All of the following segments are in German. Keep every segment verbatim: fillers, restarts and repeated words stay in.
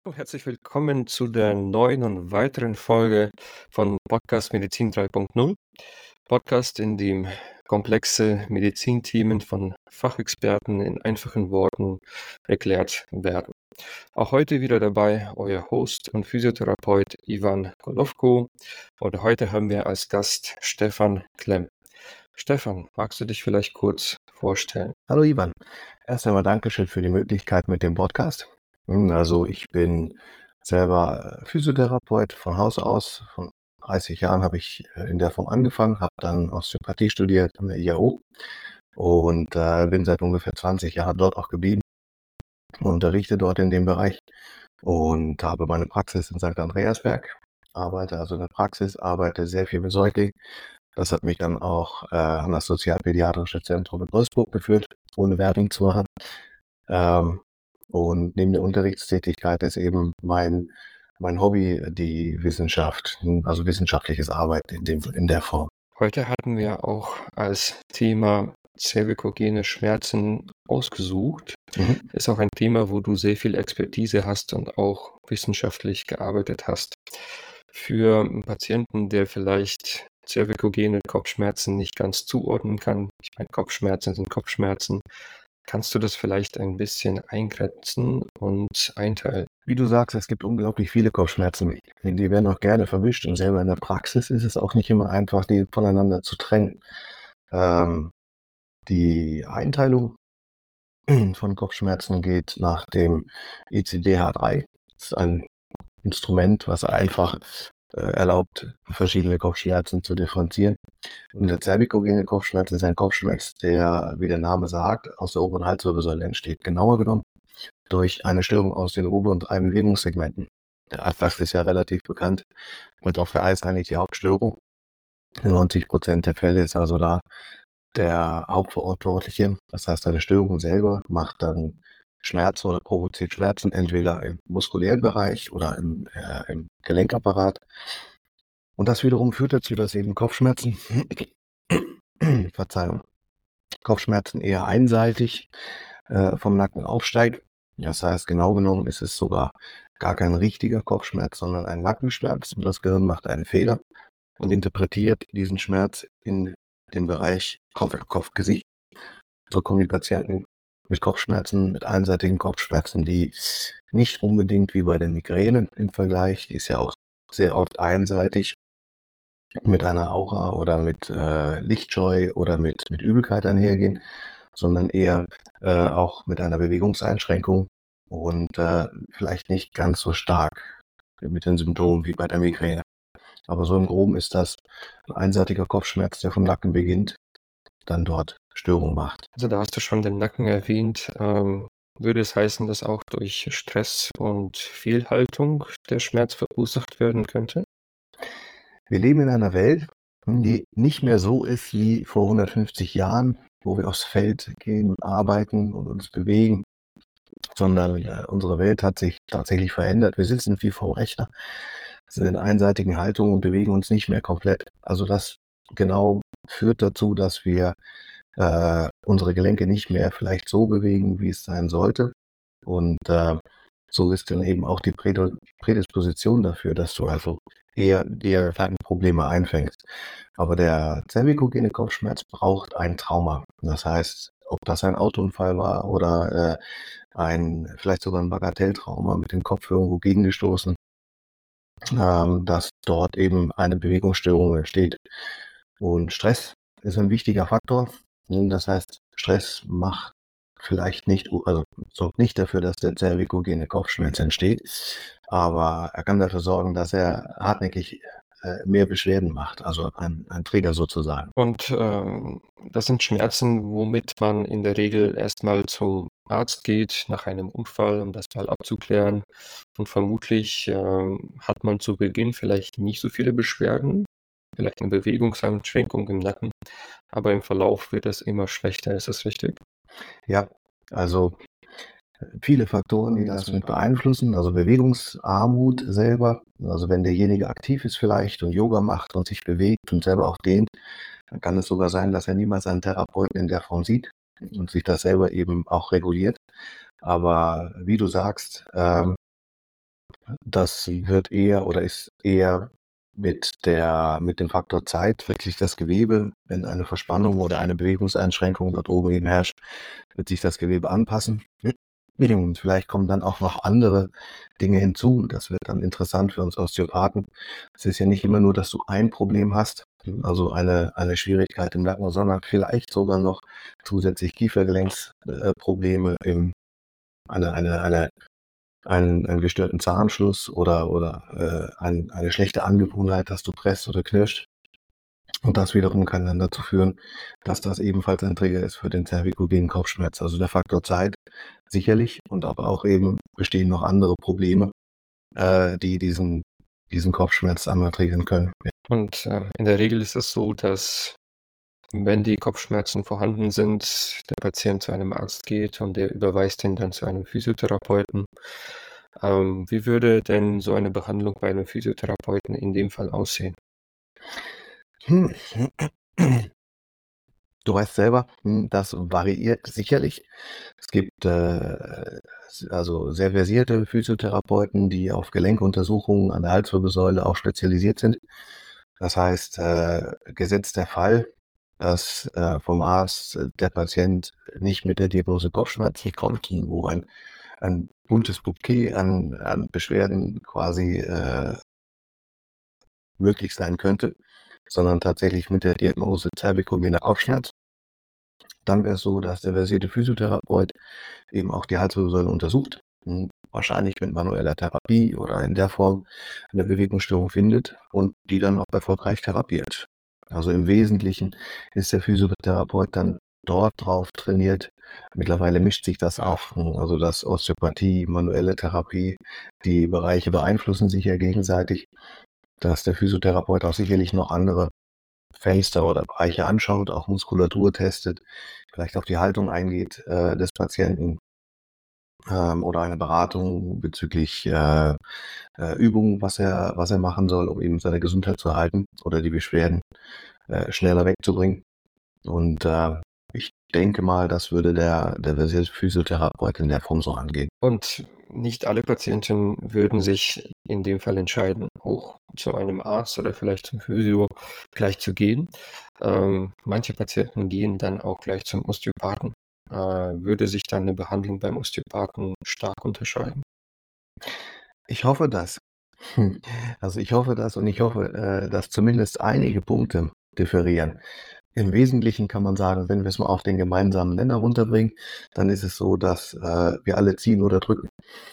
Herzlich willkommen zu der neuen und weiteren Folge von Podcast Medizin drei Punkt null. Podcast, in dem komplexe Medizinthemen von Fachexperten in einfachen Worten erklärt werden. Auch heute wieder dabei euer Host und Physiotherapeut Ivan Golovko, und heute haben wir als Gast Stefan Klemm. Stefan, magst du dich vielleicht kurz vorstellen? Hallo Ivan, erst einmal Dankeschön für die Möglichkeit mit dem Podcast. Also ich bin selber Physiotherapeut von Haus aus. Von dreißig Jahren habe ich in der Form angefangen, habe dann Osteopathie studiert an der I A O und äh, bin seit ungefähr zwanzig Jahren dort auch geblieben, unterrichte dort in dem Bereich und habe meine Praxis in Sankt Andreasberg, arbeite also in der Praxis, arbeite sehr viel mit Säuglingen. Das hat mich dann auch äh, an das Sozialpädiatrische Zentrum in Wolfsburg geführt, ohne Werbung zu machen. Ähm, und neben der Unterrichtstätigkeit ist eben mein, mein Hobby die Wissenschaft, also wissenschaftliches Arbeiten in, dem, in der Form. Heute hatten wir auch als Thema zervikogene Schmerzen ausgesucht. Mhm. Ist auch ein Thema, wo du sehr viel Expertise hast und auch wissenschaftlich gearbeitet hast. Für einen Patienten, der vielleicht zervikogene Kopfschmerzen nicht ganz zuordnen kann, ich meine, Kopfschmerzen sind Kopfschmerzen, kannst du das vielleicht ein bisschen eingrenzen und einteilen? Wie du sagst, es gibt unglaublich viele Kopfschmerzen. Die werden auch gerne verwischt und selber in der Praxis ist es auch nicht immer einfach, die voneinander zu trennen. Ähm, die Einteilung von Kopfschmerzen geht nach dem I C D H drei. Das ist ein Instrument, was einfach äh, erlaubt, verschiedene Kopfschmerzen zu differenzieren. Und der zervikogene Kopfschmerz ist ein Kopfschmerz, der, wie der Name sagt, aus der oberen Halswirbelsäule entsteht. Genauer genommen durch eine Störung aus den oberen drei Bewegungssegmenten. Der Atlas ist ja relativ bekannt und auch für Eis eigentlich die Hauptstörung. In neunzig Prozent der Fälle ist also da der Hauptverantwortliche. Das heißt, eine Störung selber macht dann Schmerzen oder provoziert Schmerzen, entweder im muskulären Bereich oder im, äh, im Gelenkapparat. Und das wiederum führt dazu, dass eben Kopfschmerzen, Verzeihung, Kopfschmerzen eher einseitig äh, vom Nacken aufsteigen. Das heißt, genau genommen ist es sogar gar kein richtiger Kopfschmerz, sondern ein Nackenschmerz. Und das Gehirn macht einen Fehler und interpretiert diesen Schmerz in den Bereich Kopf, Kopf, Gesicht. So kommen die Patienten mit Kopfschmerzen, mit einseitigen Kopfschmerzen, die nicht unbedingt wie bei der Migräne im Vergleich, die ist ja auch sehr oft einseitig, mit einer Aura oder mit äh, Lichtscheu oder mit, mit Übelkeit einhergehen, sondern eher äh, auch mit einer Bewegungseinschränkung und äh, vielleicht nicht ganz so stark mit den Symptomen wie bei der Migräne. Aber so im Groben ist das ein einseitiger Kopfschmerz, der vom Nacken beginnt, dann dort Störung macht. Also da hast du schon den Nacken erwähnt. Ähm, würde es heißen, dass auch durch Stress und Fehlhaltung der Schmerz verursacht werden könnte? Wir leben in einer Welt, die nicht mehr so ist wie vor hundertfünfzig Jahren, wo wir aufs Feld gehen und arbeiten und uns bewegen, sondern äh, unsere Welt hat sich tatsächlich verändert. Wir sitzen viel vor dem Rechner, sind in einseitigen Haltungen und bewegen uns nicht mehr komplett. Also das genau führt dazu, dass wir äh, unsere Gelenke nicht mehr vielleicht so bewegen, wie es sein sollte. Und äh, so ist dann eben auch die Präd- Prädisposition dafür, dass du also eher dir kleine Probleme einfängst. Aber der zervikogene Kopfschmerz braucht ein Trauma. Das heißt, ob das ein Autounfall war oder äh, ein vielleicht sogar ein Bagatelltrauma mit dem Kopf irgendwo gegengestoßen, ähm, dass dort eben eine Bewegungsstörung entsteht. Und Stress ist ein wichtiger Faktor. Das heißt, Stress macht vielleicht nicht, also sorgt nicht dafür, dass der zervikogene Kopfschmerz entsteht, aber er kann dafür sorgen, dass er hartnäckig äh, mehr Beschwerden macht, also ein, ein Trigger sozusagen. Und ähm, das sind Schmerzen, womit man in der Regel erstmal zum Arzt geht nach einem Unfall, um das mal abzuklären. Und vermutlich ähm, hat man zu Beginn vielleicht nicht so viele Beschwerden, vielleicht eine Bewegungseinschränkung im Nacken, aber im Verlauf wird es immer schlechter. Ist das richtig? Ja, also viele Faktoren, die das mit beeinflussen, also Bewegungsarmut selber, also wenn derjenige aktiv ist vielleicht und Yoga macht und sich bewegt und selber auch dehnt, dann kann es sogar sein, dass er niemals einen Therapeuten in der Form sieht und sich das selber eben auch reguliert. Aber wie du sagst, ähm, Das wird eher oder ist eher mit der mit dem Faktor Zeit wirklich das Gewebe, wenn eine Verspannung oder eine Bewegungseinschränkung dort oben eben herrscht, wird sich das Gewebe anpassen. Und vielleicht kommen dann auch noch andere Dinge hinzu. Das wird dann interessant für uns Osteopathen. Es ist ja nicht immer nur, dass du ein Problem hast, also eine, eine Schwierigkeit im Nacken, sondern vielleicht sogar noch zusätzlich Kiefergelenksprobleme, äh, im, eine, eine, eine, einen, einen gestörten Zahnschluss oder, oder äh, ein, eine schlechte Angewohnheit, dass du presst oder knirscht. Und das wiederum kann dann dazu führen, dass das ebenfalls ein Trigger ist für den zervikogenen Kopfschmerz. Also der Faktor Zeit sicherlich und aber auch eben bestehen noch andere Probleme, äh, die diesen, diesen Kopfschmerz einmal triggern können. Ja. Und äh, in der Regel ist es so, dass wenn die Kopfschmerzen vorhanden sind, der Patient zu einem Arzt geht und der überweist ihn dann zu einem Physiotherapeuten. Ähm, wie würde denn so eine Behandlung bei einem Physiotherapeuten in dem Fall aussehen? Hm. Du weißt selber, hm, das variiert sicherlich. Es gibt äh, also sehr versierte Physiotherapeuten, die auf Gelenkuntersuchungen an der Halswirbelsäule auch spezialisiert sind. Das heißt, äh, gesetzt der Fall, dass äh, vom Arzt äh, der Patient nicht mit der Diagnose Kopfschmerzen kommt, wo ein, ein buntes Bouquet an, an Beschwerden quasi äh, möglich sein könnte, sondern tatsächlich mit der Diagnose zervikogener Kopfschmerz. Dann wäre es so, dass der versierte Physiotherapeut eben auch die Halswirbelsäule untersucht, hm, wahrscheinlich mit manueller Therapie oder in der Form eine Bewegungsstörung findet und die dann auch erfolgreich therapiert. Also im Wesentlichen ist der Physiotherapeut dann dort drauf trainiert. Mittlerweile mischt sich das auch, hm, also das Osteopathie, manuelle Therapie, die Bereiche beeinflussen sich ja gegenseitig, dass der Physiotherapeut auch sicherlich noch andere Fenster oder Bereiche anschaut, auch Muskulatur testet, vielleicht auf die Haltung eingeht äh, des Patienten ähm, oder eine Beratung bezüglich äh, äh, Übungen, was er, was er machen soll, um eben seine Gesundheit zu erhalten oder die Beschwerden äh, schneller wegzubringen. Und äh, ich denke mal, das würde der, der Physiotherapeut in der Form so angehen. Und nicht alle Patienten würden sich in dem Fall entscheiden, auch zu einem Arzt oder vielleicht zum Physio gleich zu gehen. Ähm, manche Patienten gehen dann auch gleich zum Osteopathen. Äh, würde sich dann eine Behandlung beim Osteopathen stark unterscheiden? Ich hoffe das. Hm. Also ich hoffe das und ich hoffe, äh, dass zumindest einige Punkte differieren. Im Wesentlichen kann man sagen, wenn wir es mal auf den gemeinsamen Nenner runterbringen, dann ist es so, dass äh, wir alle ziehen oder drücken.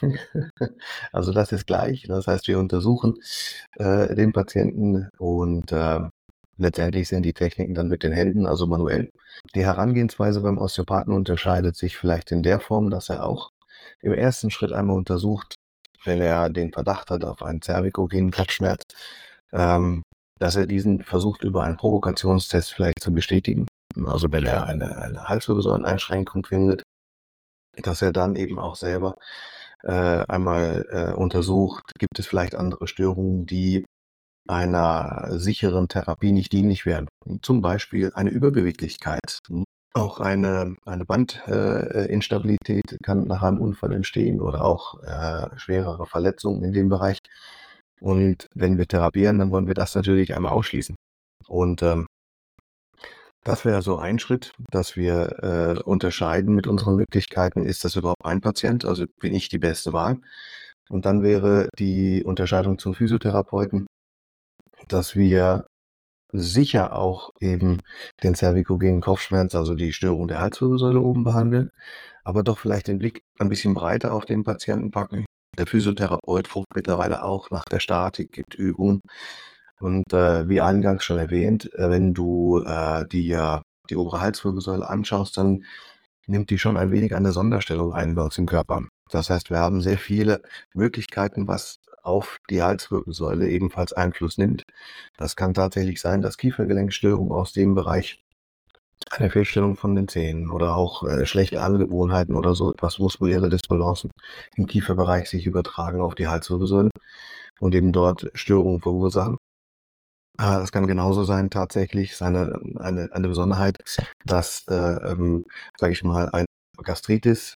Also das ist gleich. Das heißt, wir untersuchen äh, den Patienten und äh, letztendlich sind die Techniken dann mit den Händen, also manuell. Die Herangehensweise beim Osteopathen unterscheidet sich vielleicht in der Form, dass er auch im ersten Schritt einmal untersucht, wenn er den Verdacht hat auf einen zervikogenen Kopfschmerz, ähm, dass er diesen versucht über einen Provokationstest vielleicht zu bestätigen. Also wenn er eine, eine Halswirbelsäuleneinschränkung findet, dass er dann eben auch selber äh, einmal äh, untersucht, gibt es vielleicht andere Störungen, die einer sicheren Therapie nicht dienlich wären. Zum Beispiel eine Überbeweglichkeit. Auch eine, eine Bandinstabilität äh, kann nach einem Unfall entstehen oder auch äh, schwerere Verletzungen in dem Bereich. Und wenn wir therapieren, dann wollen wir das natürlich einmal ausschließen. Und ähm, das wäre so ein Schritt, dass wir äh, unterscheiden mit unseren Möglichkeiten, ist das überhaupt ein Patient, also bin ich die beste Wahl. Und dann wäre die Unterscheidung zum Physiotherapeuten, dass wir sicher auch eben den zervikogenen Kopfschmerz, also die Störung der Halswirbelsäule oben behandeln, aber doch vielleicht den Blick ein bisschen breiter auf den Patienten packen. Der Physiotherapeut guckt mittlerweile auch nach der Statik, gibt Übungen. Und äh, wie eingangs schon erwähnt, äh, wenn du äh, dir die obere Halswirbelsäule anschaust, dann nimmt die schon ein wenig eine Sonderstellung ein bei uns im Körper. Das heißt, wir haben sehr viele Möglichkeiten, was auf die Halswirbelsäule ebenfalls Einfluss nimmt. Das kann tatsächlich sein, dass Kiefergelenkstörungen aus dem Bereich, eine Fehlstellung von den Zähnen oder auch äh, schlechte Angewohnheiten oder so etwas muskuläre Disbalancen im Kieferbereich sich übertragen auf die Halswirbelsäule und eben dort Störungen verursachen. Äh, das kann genauso sein, tatsächlich seine, eine, eine Besonderheit, dass, äh, ähm, sage ich mal, ein Gastritis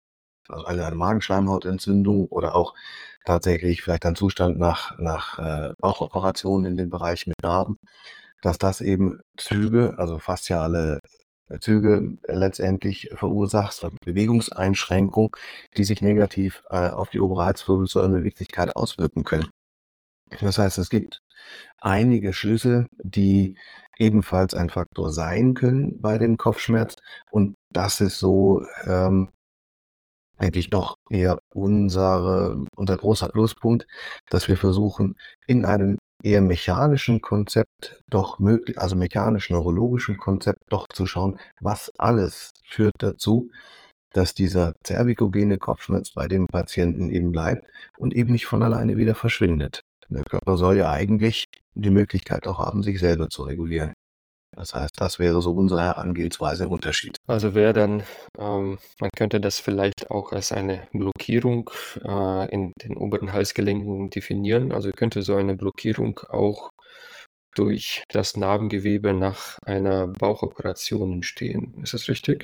also eine, eine Magenschleimhautentzündung oder auch tatsächlich vielleicht ein Zustand nach, nach äh, Bauchoperationen in den Bereich mit Narben, dass das eben Züge, also fasziale Züge äh, letztendlich verursacht, also Bewegungseinschränkung, die sich negativ äh, auf die obere Halswirbelsäulenbeweglichkeit auswirken können. Das heißt, es gibt einige Schlüssel, die ebenfalls ein Faktor sein können bei dem Kopfschmerz. Und das ist so ähm, eigentlich doch eher unsere, unser großer Pluspunkt, dass wir versuchen, in einem eher mechanischen Konzept doch möglich, also mechanisch-neurologischen Konzept doch zu schauen, was alles führt dazu, dass dieser zervikogene Kopfschmerz bei dem Patienten eben bleibt und eben nicht von alleine wieder verschwindet. Der Körper soll ja eigentlich die Möglichkeit auch haben, sich selber zu regulieren. Das heißt, das wäre so unsere Herangehensweise im Unterschied. Also wäre dann, ähm, man könnte das vielleicht auch als eine Blockierung äh, in den oberen Halsgelenken definieren. Also könnte so eine Blockierung auch durch das Narbengewebe nach einer Bauchoperation entstehen. Ist das richtig?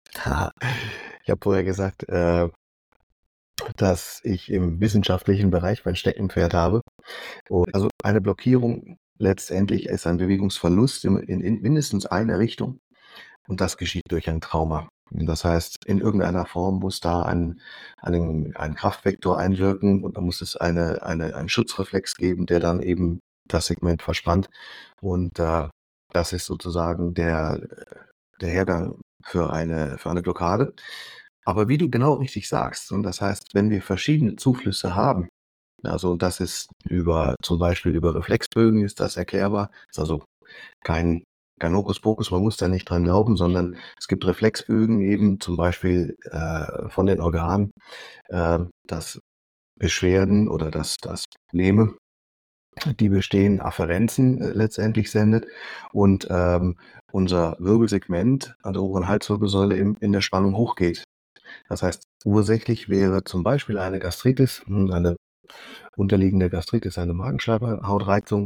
Ich habe vorher gesagt, äh, dass ich im wissenschaftlichen Bereich mein Steckenpferd habe. Und also eine Blockierung letztendlich ist ein Bewegungsverlust in, in, in mindestens eine Richtung und das geschieht durch ein Trauma. Das heißt, in irgendeiner Form muss da ein, ein, ein Kraftvektor einwirken und da muss es eine, eine, einen Schutzreflex geben, der dann eben das Segment verspannt. Und äh, das ist sozusagen der, der Hergang für eine, für eine Blockade. Aber wie du genau richtig sagst, und das heißt, wenn wir verschiedene Zuflüsse haben, also das ist über zum Beispiel über Reflexbögen ist das erklärbar, ist also kein, kein Hokuspokus, man muss da nicht dran glauben, sondern es gibt Reflexbögen eben zum Beispiel äh, von den Organen, äh, dass Beschwerden oder dass das Probleme, die bestehen, Afferenzen äh, letztendlich sendet und ähm, unser Wirbelsegment an der oberen Halswirbelsäule im, in der Spannung hochgeht. Das heißt, ursächlich wäre zum Beispiel eine Gastritis, eine unterliegende Gastritis, eine Magenschleimhautreizung.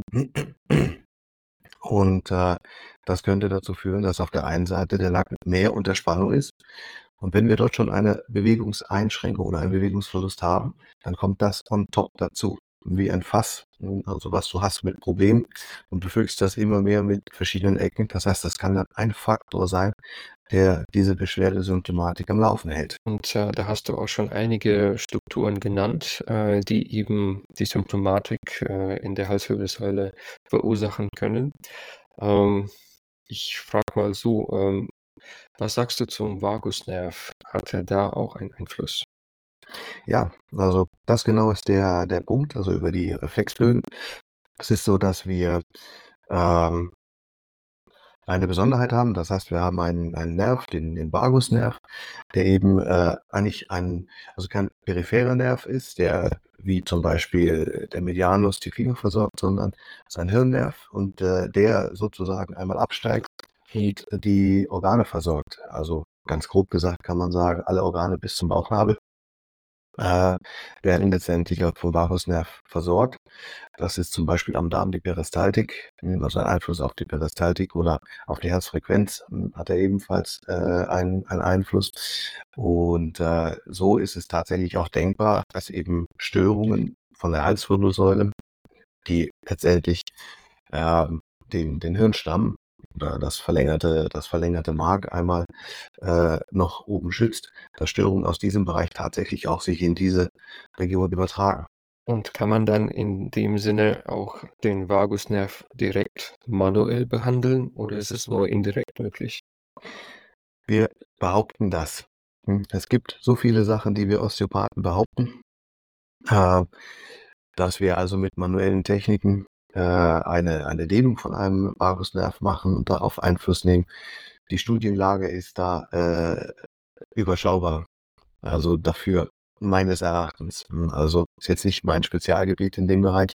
Und äh, das könnte dazu führen, dass auf der einen Seite der Nacken mehr unter Spannung ist. Und wenn wir dort schon eine Bewegungseinschränkung oder einen Bewegungsverlust haben, dann kommt das on top dazu. Wie ein Fass, also was du hast mit Problemen und du füllst das immer mehr mit verschiedenen Ecken. Das heißt, das kann dann ein Faktor sein, der diese Beschwerdesymptomatik am Laufen hält. Und äh, da hast du auch schon einige Strukturen genannt, äh, die eben die Symptomatik äh, in der Halswirbelsäule verursachen können. Ähm, ich frage mal so, ähm, was sagst du zum Vagusnerv? Hat er da auch einen Einfluss? Ja, also das genau ist der, der Punkt, also über die Reflexbögen. Es ist so, dass wir ähm, eine Besonderheit haben. Das heißt, wir haben einen, einen Nerv, den, den Vagusnerv, der eben äh, eigentlich ein, also kein peripherer Nerv ist, der wie zum Beispiel der Medianus die Finger versorgt, sondern es ist ein Hirnnerv und äh, der sozusagen einmal absteigt und die Organe versorgt. Also ganz grob gesagt kann man sagen, alle Organe bis zum Bauchnabel äh, werden letztendlich auch vom Vagusnerv versorgt. Das ist zum Beispiel am Darm die Peristaltik, also ein Einfluss auf die Peristaltik oder auf die Herzfrequenz hm, hat er ebenfalls äh, einen, einen Einfluss. Und äh, so ist es tatsächlich auch denkbar, dass eben Störungen von der Halswirbelsäule, die letztendlich äh, den, den Hirnstamm oder das verlängerte, das verlängerte Mark einmal äh, noch oben schützt, dass Störungen aus diesem Bereich tatsächlich auch sich in diese Region übertragen. Und kann man dann in dem Sinne auch den Vagusnerv direkt manuell behandeln oder ist es nur indirekt möglich? Wir behaupten das. Hm, Es gibt so viele Sachen, die wir Osteopathen behaupten, äh, dass wir also mit manuellen Techniken äh, eine, eine Dehnung von einem Vagusnerv machen und darauf Einfluss nehmen. Die Studienlage ist da äh, überschaubar. Also dafür meines Erachtens. Hm, Also ist jetzt nicht mein Spezialgebiet in dem Bereich.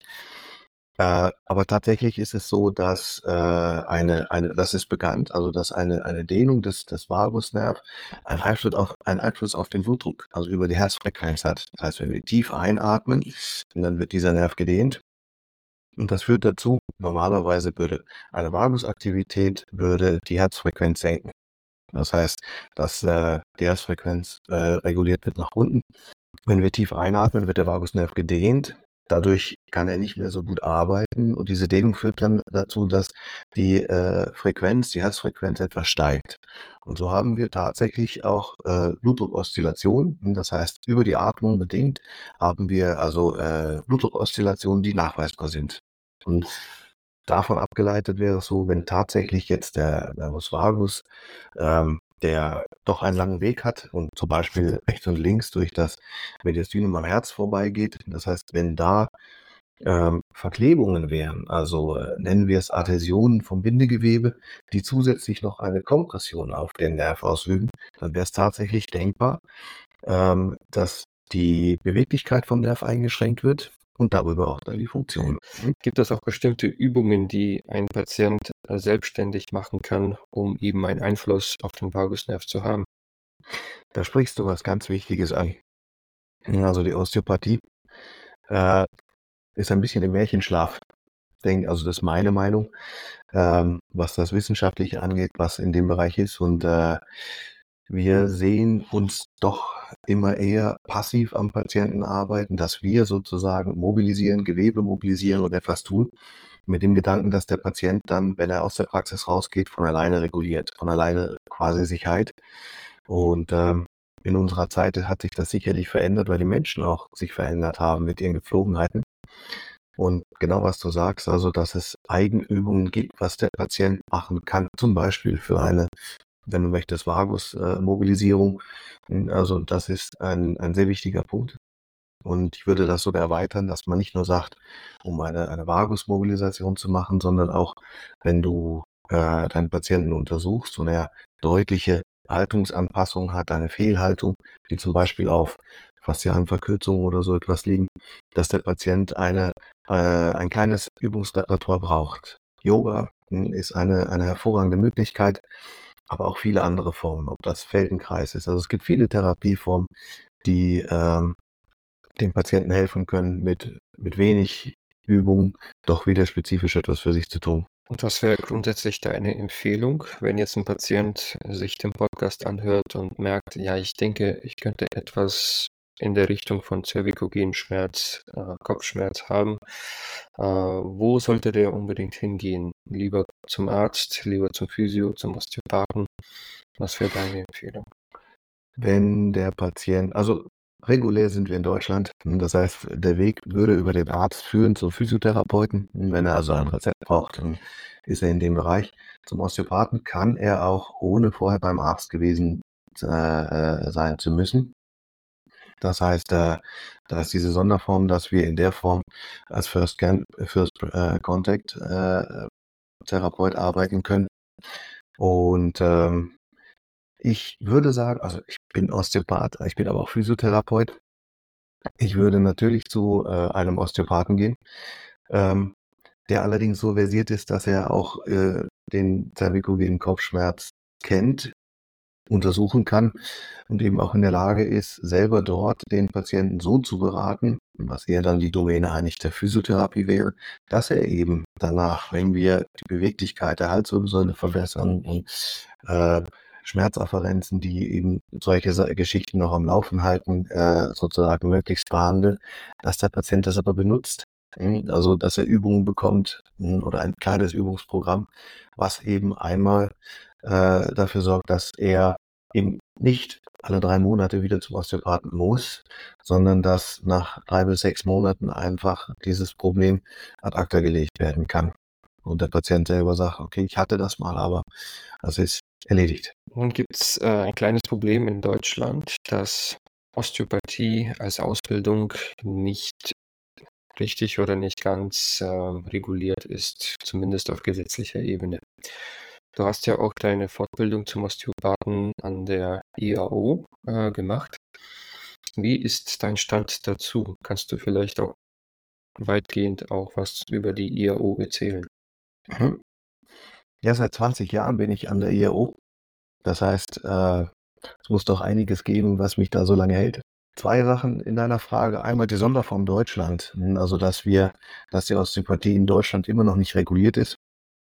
Äh, aber tatsächlich ist es so, dass äh, eine, eine, das ist bekannt, also dass eine, eine Dehnung des, des Vagusnerv einen Einfluss auf, einen Einfluss auf den Blutdruck, also über die Herzfrequenz hat. Das heißt, wenn wir tief einatmen, dann wird dieser Nerv gedehnt. Und das führt dazu, normalerweise würde eine Vagusaktivität würde die Herzfrequenz senken. Das heißt, dass äh, die Herzfrequenz äh, reguliert wird nach unten. Wenn wir tief einatmen, wird der Vagusnerv gedehnt. Dadurch kann er nicht mehr so gut arbeiten und diese Dehnung führt dann dazu, dass die äh, Frequenz, die Herzfrequenz etwas steigt. Und so haben wir tatsächlich auch äh, Blutdruckoszillationen. Das heißt, über die Atmung bedingt haben wir also äh, Blutdruckoszillationen, die nachweisbar sind. Und davon abgeleitet wäre es so, wenn tatsächlich jetzt der Nervus vagus, ähm, der doch einen langen Weg hat und zum Beispiel rechts und links durch das Mediastinum am Herz vorbeigeht. Das heißt, wenn da ähm, Verklebungen wären, also äh, nennen wir es Adhäsionen vom Bindegewebe, die zusätzlich noch eine Kompression auf den Nerv ausüben, dann wäre es tatsächlich denkbar, ähm, dass die Beweglichkeit vom Nerv eingeschränkt wird und darüber auch dann die Funktion. Gibt es auch bestimmte Übungen, die ein Patient äh, selbstständig machen kann, um eben einen Einfluss auf den Vagusnerv zu haben? Da sprichst du was ganz Wichtiges an. Also die Osteopathie äh, ist ein bisschen im Märchenschlaf. Denk, also das ist meine Meinung, ähm, was das Wissenschaftliche angeht, was in dem Bereich ist. Und äh, wir sehen uns doch immer eher passiv am Patienten arbeiten, dass wir sozusagen mobilisieren, Gewebe mobilisieren und etwas tun, mit dem Gedanken, dass der Patient dann, wenn er aus der Praxis rausgeht, von alleine reguliert, von alleine quasi sich heilt. Und ähm, in unserer Zeit hat sich das sicherlich verändert, weil die Menschen auch sich verändert haben mit ihren Gepflogenheiten. Und genau was du sagst, also dass es Eigenübungen gibt, was der Patient machen kann, zum Beispiel für eine, wenn du möchtest, Vagus-Mobilisierung. Also das ist ein, ein sehr wichtiger Punkt. Und ich würde das sogar erweitern, dass man nicht nur sagt, um eine, eine Vagus-Mobilisation zu machen, sondern auch, wenn du äh, deinen Patienten untersuchst und er deutliche Haltungsanpassungen hat, eine Fehlhaltung, die zum Beispiel auf faszialen Verkürzungen oder so etwas liegen, dass der Patient eine, äh, ein kleines Übungsrepertoire braucht. Yoga mh, ist eine, eine hervorragende Möglichkeit, aber auch viele andere Formen, ob das Feldenkreis ist. Also es gibt viele Therapieformen, die ähm, dem Patienten helfen können, mit, mit wenig Übung doch wieder spezifisch etwas für sich zu tun. Und was wäre grundsätzlich deine Empfehlung, wenn jetzt ein Patient sich den Podcast anhört und merkt, ja, ich denke, ich könnte etwas in der Richtung von Zervikogenschmerz, äh, Kopfschmerz haben. Äh, wo sollte der unbedingt hingehen? Lieber zum Arzt, lieber zum Physio, zum Osteopathen? Was wäre deine Empfehlung? Wenn der Patient, also regulär sind wir in Deutschland, das heißt, der Weg würde über den Arzt führen zum Physiotherapeuten. Wenn er also ein Rezept braucht, dann ist er in dem Bereich. Zum Osteopathen kann er auch, ohne vorher beim Arzt gewesen äh, sein zu müssen. Das heißt, äh, da ist diese Sonderform, dass wir in der Form als First, Can First äh, Contact äh, Therapeut arbeiten können. Und ähm, ich würde sagen, also ich bin Osteopath, ich bin aber auch Physiotherapeut. Ich würde natürlich zu äh, einem Osteopathen gehen, ähm, der allerdings so versiert ist, dass er auch äh, den zervikogenen Kopfschmerz kennt, untersuchen kann und eben auch in der Lage ist, selber dort den Patienten so zu beraten, was eher dann die Domäne eigentlich der Physiotherapie wäre, dass er eben danach, wenn wir die Beweglichkeit der Halswirbelsäule verbessern und äh, Schmerzafferenzen, die eben solche Sa- Geschichten noch am Laufen halten, äh, sozusagen möglichst behandeln, dass der Patient das aber benutzt. Hm, Also, dass er Übungen bekommt hm, oder ein kleines Übungsprogramm, was eben einmal äh, dafür sorgt, dass er eben nicht alle drei Monate wieder zum Osteopathen muss, sondern dass nach drei bis sechs Monaten einfach dieses Problem ad acta gelegt werden kann. Und der Patient selber sagt, okay, ich hatte das mal, aber das ist erledigt. Nun gibt es äh, ein kleines Problem in Deutschland, dass Osteopathie als Ausbildung nicht richtig oder nicht ganz äh, reguliert ist, zumindest auf gesetzlicher Ebene. Du hast ja auch deine Fortbildung zum Osteopathen an der I A O äh, gemacht. Wie ist dein Stand dazu? Kannst du vielleicht auch weitgehend auch was über die I A O erzählen? Mhm. Ja, seit zwanzig Jahren bin ich an der I A O. Das heißt, äh, es muss doch einiges geben, was mich da so lange hält. Zwei Sachen in deiner Frage. Einmal die Sonderform Deutschland. Also, dass wir, dass die Osteopathie in Deutschland immer noch nicht reguliert ist.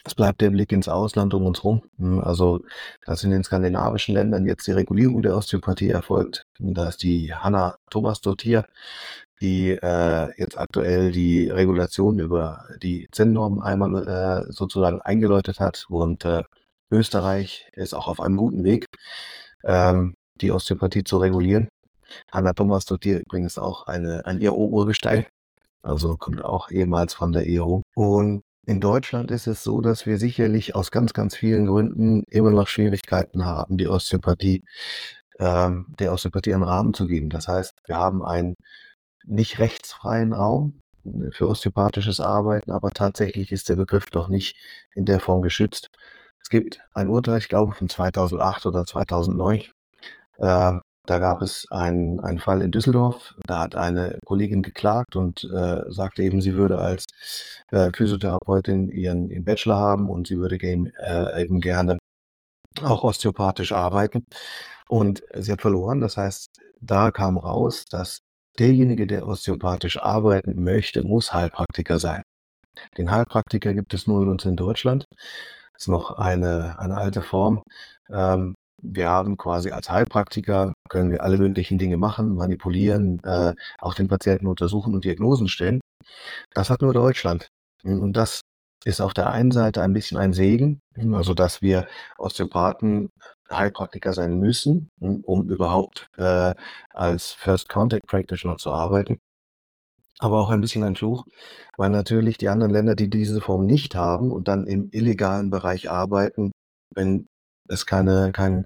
Es bleibt der Blick ins Ausland um uns rum. Hm, also, dass in den skandinavischen Ländern jetzt die Regulierung der Osteopathie erfolgt. Da ist die Hanna Thomasdottir, die äh, jetzt aktuell die Regulation über die Z E N-Normen einmal äh, sozusagen eingeläutet hat. Und äh, Österreich ist auch auf einem guten Weg, ähm, die Osteopathie zu regulieren. Hanna Thomasdottir übrigens auch eine, ein E O-Urgestein, also kommt auch ehemals von der E O. Und in Deutschland ist es so, dass wir sicherlich aus ganz, ganz vielen Gründen immer noch Schwierigkeiten haben, die Osteopathie, ähm, der Osteopathie einen Rahmen zu geben. Das heißt, wir haben einen nicht rechtsfreien Raum für osteopathisches Arbeiten, aber tatsächlich ist der Begriff doch nicht in der Form geschützt. Es gibt ein Urteil, ich glaube von zweitausendacht oder zweitausendneun, äh, da gab es einen, einen Fall in Düsseldorf. Da hat eine Kollegin geklagt und äh, sagte eben, sie würde als äh, Physiotherapeutin ihren, ihren Bachelor haben und sie würde gern, äh, eben gerne auch osteopathisch arbeiten. Und sie hat verloren. Das heißt, da kam raus, dass derjenige, der osteopathisch arbeiten möchte, muss Heilpraktiker sein. Den Heilpraktiker gibt es nur in uns in Deutschland. Das ist noch eine, eine alte Form. Ähm, wir haben quasi als Heilpraktiker, können wir alle möglichen Dinge machen, manipulieren, äh, auch den Patienten untersuchen und Diagnosen stellen. Das hat nur Deutschland. Und das ist auf der einen Seite ein bisschen ein Segen, also dass wir Osteopathen Heilpraktiker sein müssen, um überhaupt äh, als First Contact Practitioner zu arbeiten. Aber auch ein bisschen ein Fluch, weil natürlich die anderen Länder, die diese Form nicht haben und dann im illegalen Bereich arbeiten, wenn es keine, kein,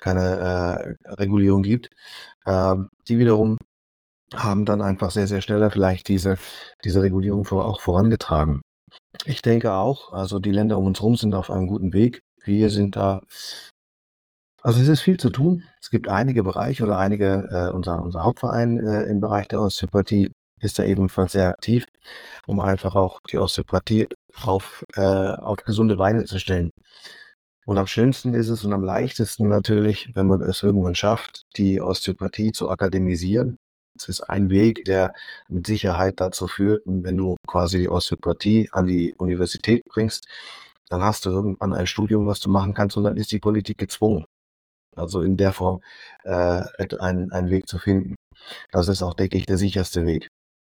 keine äh, Regulierung gibt, äh, die wiederum haben dann einfach sehr, sehr schneller vielleicht diese, diese Regulierung vor, auch vorangetragen. Ich denke auch, also die Länder um uns herum sind auf einem guten Weg. Wir sind da, also es ist viel zu tun. Es gibt einige Bereiche oder einige, äh, unser, unser Hauptverein äh, im Bereich der Osteopathie ist da ebenfalls sehr aktiv, um einfach auch die Osteopathie auf, äh, auf gesunde Beine zu stellen. Und am schönsten ist es und am leichtesten natürlich, wenn man es irgendwann schafft, die Osteopathie zu akademisieren. Es ist ein Weg, der mit Sicherheit dazu führt, und wenn du quasi die Osteopathie an die Universität bringst, dann hast du irgendwann ein Studium, was du machen kannst, und dann ist die Politik gezwungen. Also in der Form äh, einen, einen Weg zu finden. Das ist auch, denke ich, der sicherste Weg.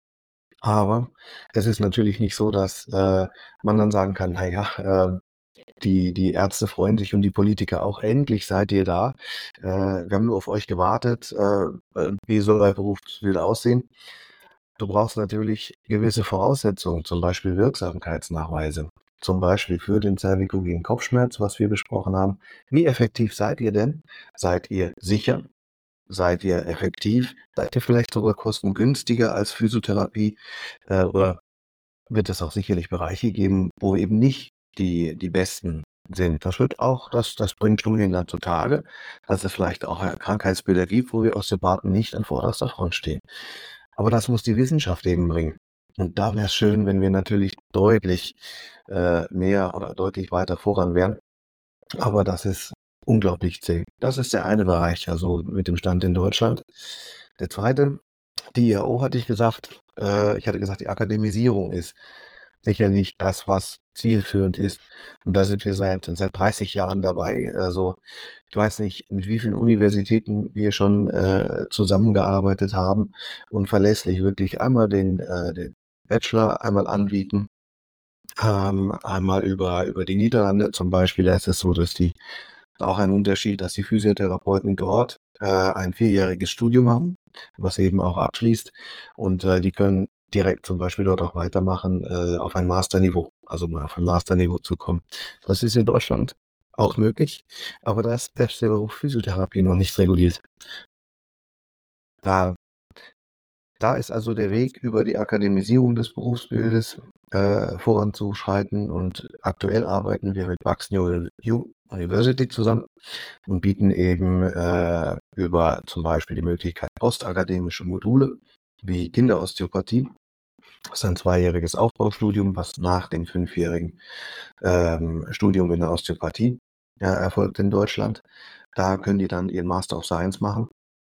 Aber es ist natürlich nicht so, dass äh, man dann sagen kann, naja, äh, die, die Ärzte freuen sich und die Politiker auch. Endlich seid ihr da. Äh, wir haben nur auf euch gewartet. Äh, wie soll euer Berufsbild aussehen? Du brauchst natürlich gewisse Voraussetzungen, zum Beispiel Wirksamkeitsnachweise. Zum Beispiel für den zervikogenen Kopfschmerz, was wir besprochen haben. Wie effektiv seid ihr denn? Seid ihr sicher? Seid ihr effektiv? Seid ihr vielleicht sogar kostengünstiger als Physiotherapie? Äh, oder wird es auch sicherlich Bereiche geben, wo wir eben nicht die, die Besten sind. Das wird auch, das, das bringt Studien dann zutage, dass es vielleicht auch Krankheitsbilder gibt, wo wir Osteopathen nicht an vorderster Front stehen. Aber das muss die Wissenschaft eben bringen. Und da wäre es schön, wenn wir natürlich deutlich äh, mehr oder deutlich weiter voran wären. Aber das ist unglaublich zäh. Das ist der eine Bereich, also mit dem Stand in Deutschland. Der zweite, die I A O hatte ich gesagt, äh, ich hatte gesagt, die Akademisierung ist sicherlich das, was zielführend ist. Und da sind wir seit, seit dreißig Jahren dabei. Also ich weiß nicht, mit wie vielen Universitäten wir schon äh, zusammengearbeitet haben und verlässlich wirklich einmal den, äh, den Bachelor einmal anbieten. Ähm, einmal über, über die Niederlande zum Beispiel, da ist es so, dass die auch ein Unterschied, dass die Physiotherapeuten dort äh, ein vierjähriges Studium haben, was eben auch abschließt, und äh, die können direkt zum Beispiel dort auch weitermachen äh, auf ein Masterniveau, also mal auf ein Masterniveau zu kommen. Das ist in Deutschland auch möglich, aber da ist der Beruf Physiotherapie noch nicht reguliert. Da, da ist also der Weg über die Akademisierung des Berufsbildes äh, voranzuschreiten, und aktuell arbeiten wir mit Bucks New University zusammen und bieten eben äh, über zum Beispiel die Möglichkeit postakademische Module wie Kinderosteopathie. Das ist ein zweijähriges Aufbaustudium, was nach dem fünfjährigen ähm, Studium in der Osteopathie ja, erfolgt in Deutschland. Da können die dann ihren Master of Science machen.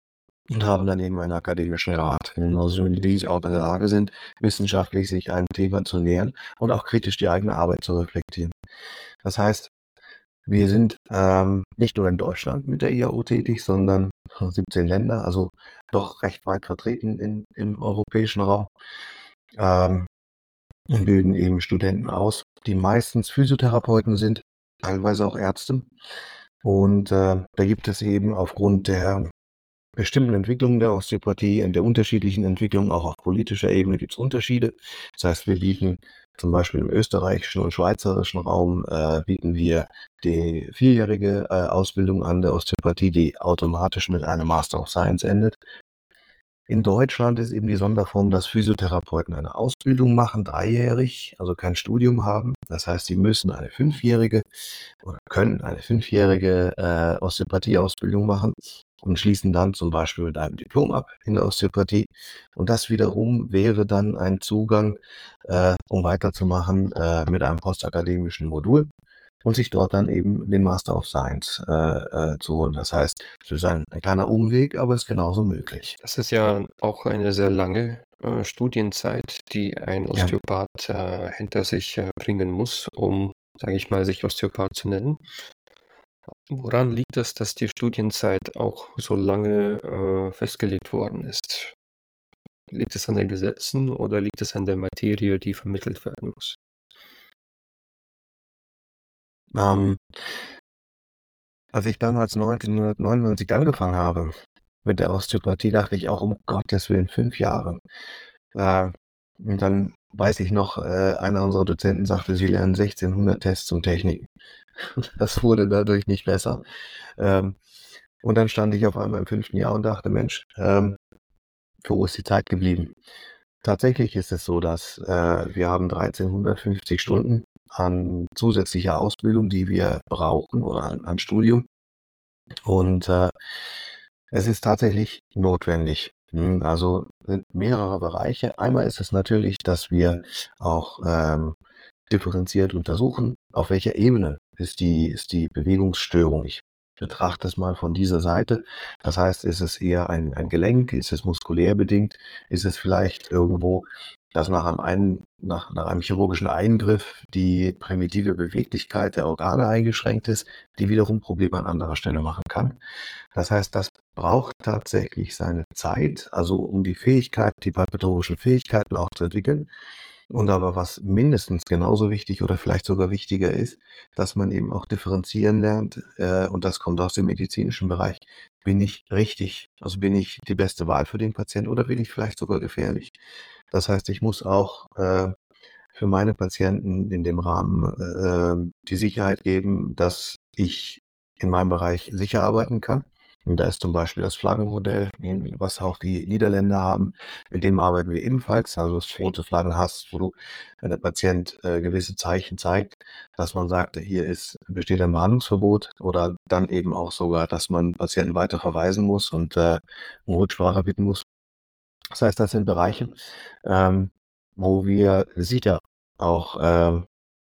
und haben dann eben einen akademischen Rat. Genauso wie die auch in der Lage sind, wissenschaftlich sich einem Thema zu nähern und auch kritisch die eigene Arbeit zu reflektieren. Das heißt, wir sind ähm, nicht nur in Deutschland mit der I A O tätig, sondern siebzehn Länder, also doch recht weit vertreten in, im europäischen Raum, ähm, und bilden eben Studenten aus, die meistens Physiotherapeuten sind, teilweise auch Ärzte. Und äh, da gibt es eben aufgrund der bestimmten Entwicklungen der Osteopathie, in der unterschiedlichen Entwicklung, auch auf politischer Ebene gibt es Unterschiede. Das heißt, wir bieten zum Beispiel im österreichischen und schweizerischen Raum äh, bieten wir die vierjährige äh, Ausbildung an der Osteopathie, die automatisch mit einem Master of Science endet. In Deutschland ist eben die Sonderform, dass Physiotherapeuten eine Ausbildung machen, dreijährig, also kein Studium haben. Das heißt, sie müssen eine fünfjährige oder können eine fünfjährige äh, Osteopathie-Ausbildung machen und schließen dann zum Beispiel mit einem Diplom ab in der Osteopathie. Und das wiederum wäre dann ein Zugang, äh, um weiterzumachen äh, mit einem postakademischen Modul und sich dort dann eben den Master of Science äh, äh, zu holen. Das heißt, es ist ein, ein kleiner Umweg, aber es ist genauso möglich. Das ist ja auch eine sehr lange äh, Studienzeit, die ein Ja. Osteopath äh, hinter sich äh, bringen muss, um, sage ich mal, sich Osteopath zu nennen. Woran liegt es, dass die Studienzeit auch so lange äh, festgelegt worden ist? Liegt es an den Gesetzen oder liegt es an der Materie, die vermittelt werden muss? Ähm, als ich damals neunzehnhundertneunundneunzig angefangen habe mit der Osteopathie, dachte ich auch, um Gottes Willen, fünf Jahre. Äh, und dann weiß ich noch, äh, einer unserer Dozenten sagte, sie lernen sechzehnhundert Tests und Techniken. Das wurde dadurch nicht besser. Ähm, und dann stand ich auf einmal im fünften Jahr und dachte, Mensch, ähm, wo ist die Zeit geblieben? Tatsächlich ist es so, dass äh, wir haben dreizehnhundertfünfzig Stunden an zusätzlicher Ausbildung, die wir brauchen oder an, an Studium. Und äh, es ist tatsächlich notwendig. Hm, Also sind mehrere Bereiche. Einmal ist es natürlich, dass wir auch ähm, differenziert untersuchen, auf welcher Ebene ist die, ist die Bewegungsstörung. Ich betrachte es mal von dieser Seite. Das heißt, ist es eher ein, ein Gelenk, ist es muskulär bedingt, ist es vielleicht irgendwo, dass nach einem, ein, nach, nach einem chirurgischen Eingriff die primitive Beweglichkeit der Organe eingeschränkt ist, die wiederum Probleme an anderer Stelle machen kann. Das heißt, das braucht tatsächlich seine Zeit, also um die Fähigkeit, die palpatorischen Fähigkeiten auch zu entwickeln. Und aber was mindestens genauso wichtig oder vielleicht sogar wichtiger ist, dass man eben auch differenzieren lernt, äh, und das kommt aus dem medizinischen Bereich. Bin ich richtig, also bin ich die beste Wahl für den Patienten oder bin ich vielleicht sogar gefährlich? Das heißt, ich muss auch äh, für meine Patienten in dem Rahmen äh, die Sicherheit geben, dass ich in meinem Bereich sicher arbeiten kann. Und da ist zum Beispiel das Flaggenmodell, was auch die Niederländer haben. Mit dem arbeiten wir ebenfalls. Also, dass du rote Flaggen hast, wo du, wenn der Patient äh, gewisse Zeichen zeigt, dass man sagt, hier ist, besteht ein Warnungsverbot oder dann eben auch sogar, dass man Patienten weiter verweisen muss und äh, um Rücksprache bitten muss. Das heißt, das sind Bereiche, ähm, wo wir sicher auch ähm,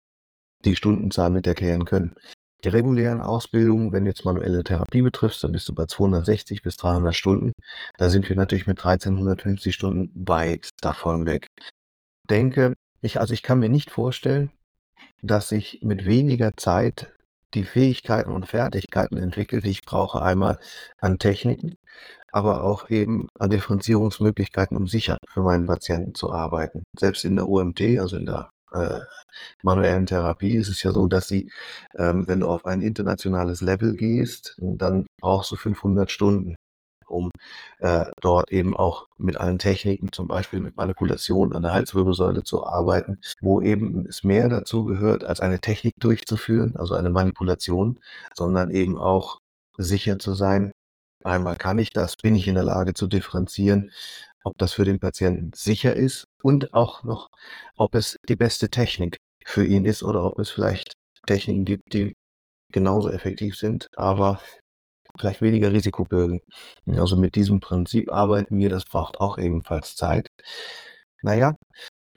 die Stundenzahl mit erklären können. Die regulären Ausbildungen, wenn du jetzt manuelle Therapie betriffst, dann bist du bei zweihundertsechzig bis dreihundert Stunden. Da sind wir natürlich mit dreizehnhundertfünfzig Stunden weit davon weg. Denke, ich, also ich kann mir nicht vorstellen, dass ich mit weniger Zeit die Fähigkeiten und Fertigkeiten entwickle, die ich brauche, einmal an Techniken, aber auch eben an Differenzierungsmöglichkeiten, um sicher für meinen Patienten zu arbeiten. Selbst in der O M T, also in der äh, manuellen Therapie, ist es ja so, dass sie, ähm, wenn du auf ein internationales Level gehst, dann brauchst du fünfhundert Stunden, um äh, dort eben auch mit allen Techniken, zum Beispiel mit Manipulation an der Halswirbelsäule zu arbeiten, wo eben es mehr dazu gehört, als eine Technik durchzuführen, also eine Manipulation, sondern eben auch sicher zu sein. Einmal kann ich das, bin ich in der Lage zu differenzieren, ob das für den Patienten sicher ist und auch noch, ob es die beste Technik für ihn ist oder ob es vielleicht Techniken gibt, die genauso effektiv sind, aber vielleicht weniger Risiko birgen. Also mit diesem Prinzip arbeiten wir, das braucht auch ebenfalls Zeit. Naja,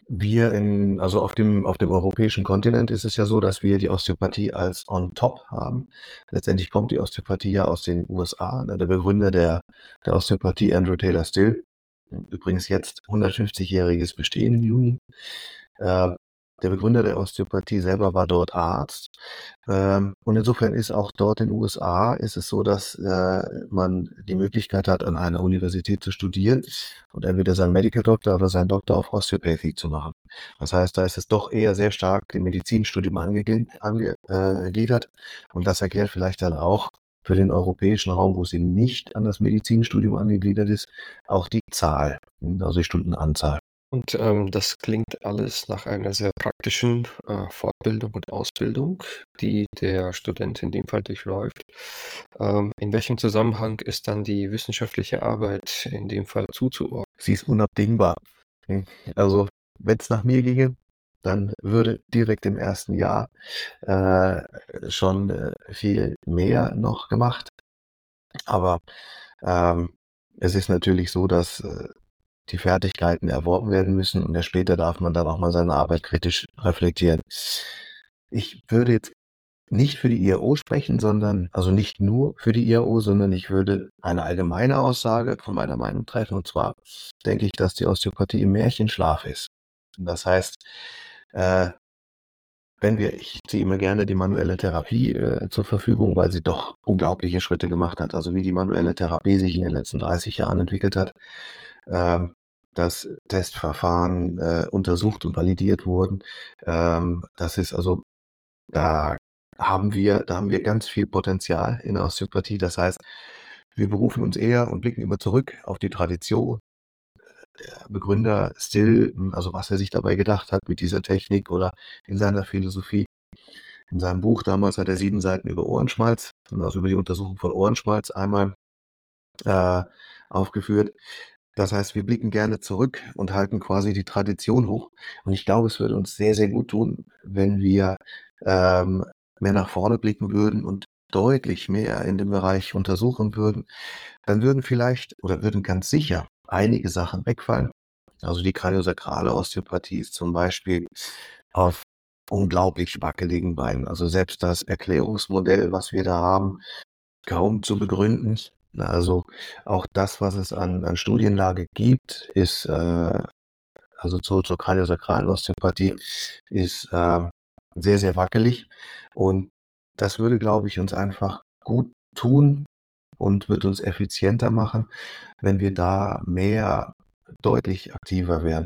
Wir in, also auf dem, auf dem europäischen Kontinent ist es ja so, dass wir die Osteopathie als on top haben. Letztendlich kommt die Osteopathie ja aus den U S A. Der Begründer der, der Osteopathie, Andrew Taylor Still, übrigens jetzt hundertfünfzigjähriges Bestehen im Juni. Äh, der Begründer der Osteopathie selber war dort Arzt. Ähm, und insofern ist auch dort in den U S A ist es so, dass äh, man die Möglichkeit hat, an einer Universität zu studieren und entweder seinen Medical Doctor oder seinen Doktor of Osteopathy zu machen. Das heißt, da ist es doch eher sehr stark dem Medizinstudium angegliedert. Ange, äh, gliedert. Und das erklärt vielleicht dann auch für den europäischen Raum, wo sie nicht an das Medizinstudium angegliedert ist, auch die Zahl, also die Stundenanzahl. Und ähm, das klingt alles nach einer sehr praktischen äh, Fortbildung und Ausbildung, die der Student in dem Fall durchläuft. Ähm, in welchem Zusammenhang ist dann die wissenschaftliche Arbeit in dem Fall zuzuordnen? Sie ist unabdingbar. Also, wenn es nach mir ginge, dann würde direkt im ersten Jahr äh, schon äh, viel mehr noch gemacht. Aber ähm, es ist natürlich so, dass äh, die Fertigkeiten erworben werden müssen und erst später darf man dann auch mal seine Arbeit kritisch reflektieren. Ich würde jetzt nicht für die I R O sprechen, sondern, also nicht nur für die I R O, sondern ich würde eine allgemeine Aussage von meiner Meinung treffen. Und zwar denke ich, dass die Osteopathie im Märchenschlaf ist. Das heißt, äh, wenn wir, ich ziehe immer gerne die manuelle Therapie äh, zur Verfügung, weil sie doch unglaubliche Schritte gemacht hat. Also wie die manuelle Therapie sich in den letzten dreißig Jahren entwickelt hat, ähm, dass Testverfahren äh, untersucht und validiert wurden. Ähm, das ist also, da haben wir, da haben wir ganz viel Potenzial in der Osteopathie. Das heißt, wir berufen uns eher und blicken immer zurück auf die Tradition. Der Begründer Still, also was er sich dabei gedacht hat mit dieser Technik oder in seiner Philosophie. In seinem Buch damals hat er sieben Seiten über Ohrenschmalz, also über die Untersuchung von Ohrenschmalz einmal äh, aufgeführt. Das heißt, wir blicken gerne zurück und halten quasi die Tradition hoch. Und ich glaube, es würde uns sehr, sehr gut tun, wenn wir ähm, mehr nach vorne blicken würden und deutlich mehr in dem Bereich untersuchen würden. Dann würden vielleicht oder würden ganz sicher einige Sachen wegfallen. Also die kraniosakrale Osteopathie ist zum Beispiel auf unglaublich wackeligen Beinen. Also selbst das Erklärungsmodell, was wir da haben, kaum zu begründen. Also auch das, was es an, an Studienlage gibt, ist, äh, also zur, zur kraniosakralen Osteopathie, ist äh, sehr, sehr wackelig. Und das würde, glaube ich, uns einfach gut tun und wird uns effizienter machen, wenn wir da mehr deutlich aktiver wären.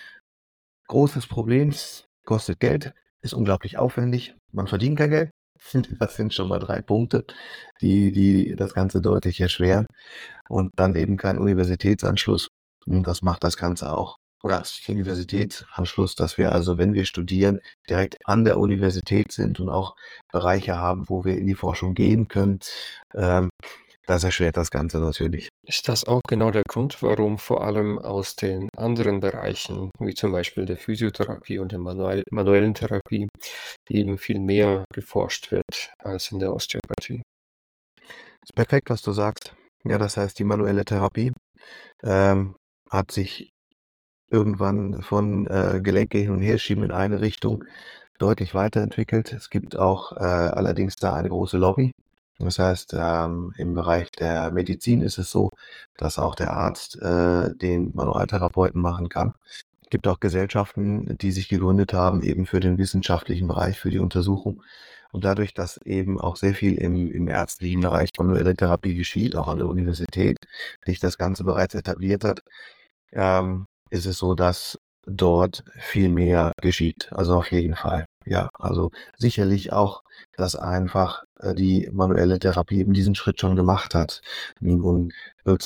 Großes Problem, kostet Geld, ist unglaublich aufwendig, man verdient kein Geld. Das sind schon mal drei Punkte, die, die das Ganze deutlich erschweren. Und dann eben kein Universitätsanschluss. Und das macht das Ganze auch. Oder das Universitätsanschluss, dass wir also, wenn wir studieren, direkt an der Universität sind und auch Bereiche haben, wo wir in die Forschung gehen können. Ähm, das erschwert das Ganze natürlich. Ist das auch genau der Grund, warum vor allem aus den anderen Bereichen, wie zum Beispiel der Physiotherapie und der manuell, manuellen Therapie, eben viel mehr geforscht wird als in der Osteopathie? Ist perfekt, was du sagst. Ja, das heißt, die manuelle Therapie ähm, hat sich irgendwann von äh, Gelenke hin und her schieben in eine Richtung deutlich weiterentwickelt. Es gibt auch äh, allerdings da eine große Lobby. Das heißt, ähm, im Bereich der Medizin ist es so, dass auch der Arzt äh, den Manualtherapeuten machen kann. Es gibt auch Gesellschaften, die sich gegründet haben, eben für den wissenschaftlichen Bereich, für die Untersuchung. Und dadurch, dass eben auch sehr viel im, im ärztlichen Bereich manuelle Therapie geschieht, auch an der Universität, sich das Ganze bereits etabliert hat, ähm, ist es so, dass dort viel mehr geschieht. Also auf jeden Fall. Ja, also sicherlich auch, dass einfach äh, die manuelle Therapie eben diesen Schritt schon gemacht hat und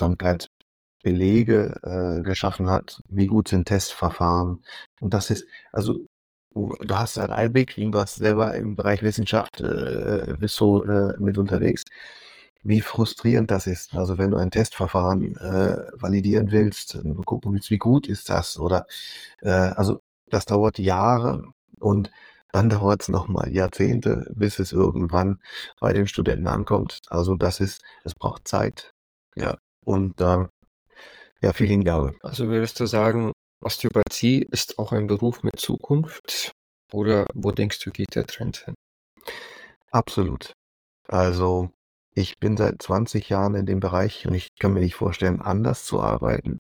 Wirksamkeitsbelege äh, geschaffen hat. Wie gut sind Testverfahren? Und das ist, also du, du hast einen Einblick, du warst selber im Bereich Wissenschaft, äh, bist so äh, mit unterwegs. Wie frustrierend das ist. Also wenn du ein Testverfahren äh, validieren willst, äh, gucken willst, wie gut ist das? Oder äh, also das dauert Jahre und dann dauert es nochmal Jahrzehnte, bis es irgendwann bei den Studenten ankommt. Also das ist, es braucht Zeit. Ja. Und ähm, ja, viel Hingabe. Also würdest du sagen, Osteopathie ist auch ein Beruf mit Zukunft oder wo denkst du, geht der Trend hin? Absolut. Also, ich bin seit zwanzig Jahren in dem Bereich und ich kann mir nicht vorstellen, anders zu arbeiten.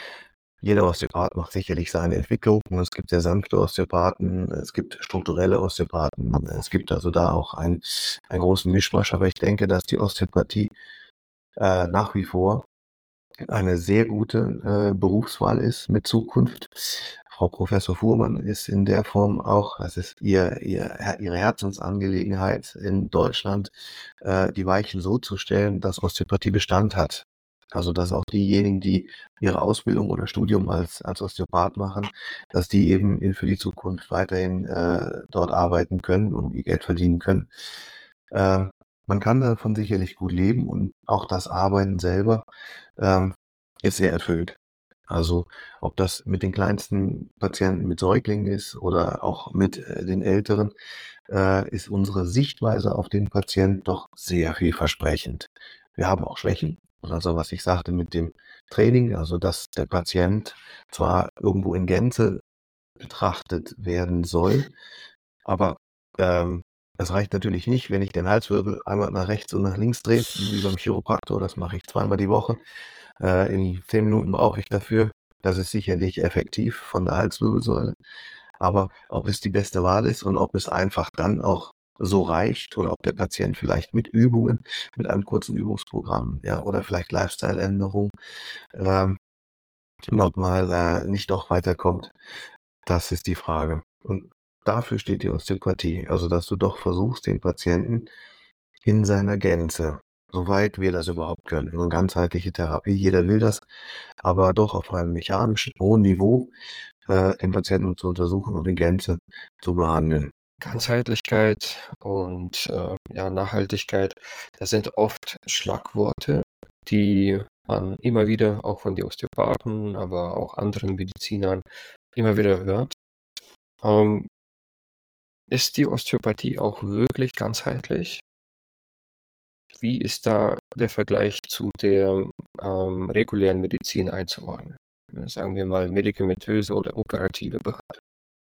Jeder Osteopath macht sicherlich seine Entwicklung und es gibt sehr sanfte Osteopathen, es gibt strukturelle Osteopathen. Es gibt also da auch einen einen großen Mischmasch, aber ich denke, dass die Osteopathie, äh, nach wie vor eine sehr gute, äh, Berufswahl ist mit Zukunft. Frau Professor Fuhrmann ist in der Form auch das ist ihr ihr Her ihre Herzensangelegenheit in Deutschland, äh, die Weichen so zu stellen, dass Osteopathie Bestand hat. Also, dass auch diejenigen, die ihre Ausbildung oder Studium als als Osteopath machen, dass die eben in für die Zukunft weiterhin, äh, dort arbeiten können und ihr Geld verdienen können. Ähm, Man kann davon sicherlich gut leben und auch das Arbeiten selber, ähm, ist sehr erfüllt. Also, ob das mit den kleinsten Patienten mit Säuglingen ist oder auch mit, äh, den Älteren, äh, ist unsere Sichtweise auf den Patienten doch sehr vielversprechend. Wir haben auch Schwächen. Also, was ich sagte mit dem Training, also, dass der Patient zwar irgendwo in Gänze betrachtet werden soll, aber, ähm, es reicht natürlich nicht, wenn ich den Halswirbel einmal nach rechts und nach links drehe, wie beim Chiropraktor. Das mache ich zweimal die Woche. Äh, in zehn Minuten brauche ich dafür. Das ist sicherlich effektiv von der Halswirbelsäule. Aber ob es die beste Wahl ist und ob es einfach dann auch so reicht oder ob der Patient vielleicht mit Übungen, mit einem kurzen Übungsprogramm, ja, oder vielleicht Lifestyle-Änderung, ähm, noch mal, äh, nicht doch weiterkommt, das ist die Frage. Und dafür steht die Osteopathie. Also, dass du doch versuchst, den Patienten in seiner Gänze, soweit wir das überhaupt können, so 'ne ganzheitliche Therapie, jeder will das, aber doch auf einem mechanischen hohen Niveau, äh, den Patienten zu untersuchen und in Gänze zu behandeln. Ganzheitlichkeit und, äh, ja, Nachhaltigkeit, das sind oft Schlagworte, die man immer wieder auch von den Osteopathen, aber auch anderen Medizinern immer wieder hört. Ähm, Ist die Osteopathie auch wirklich ganzheitlich? Wie ist da der Vergleich zu der, ähm, regulären Medizin einzuordnen? Äh, sagen wir mal medikamentöse oder operative Behandlung.